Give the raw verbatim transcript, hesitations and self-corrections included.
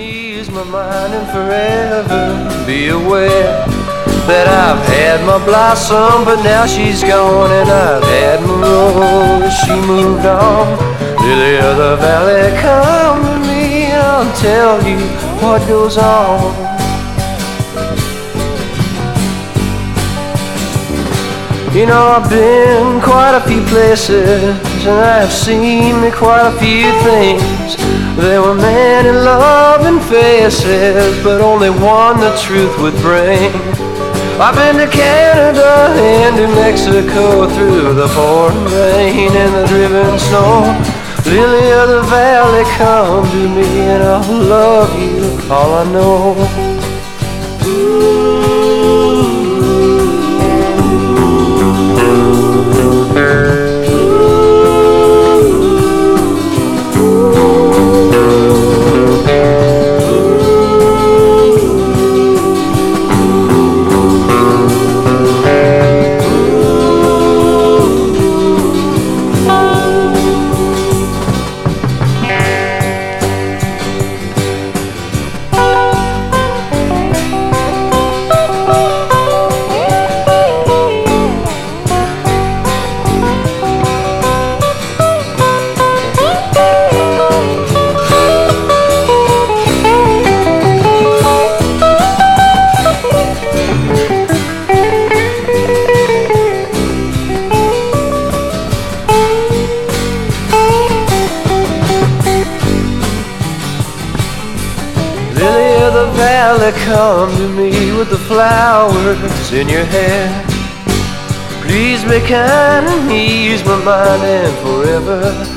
ease my mind and forever be aware that I've had my blossom, but now she's gone, and I've had my rose, she moved on. Lily of the valley, come to me, and I'll tell you what goes on. You know, I've been quite a few places, and I've seen quite a few things. There were many loving faces, but only one the truth would bring. I've been to Canada and to Mexico, through the pouring rain and the driven snow. Lily of the valley, come to me, and I'll love you all I know. Lily of the valley, come to me with the flowers in your hair. Please be kind and ease my mind and forever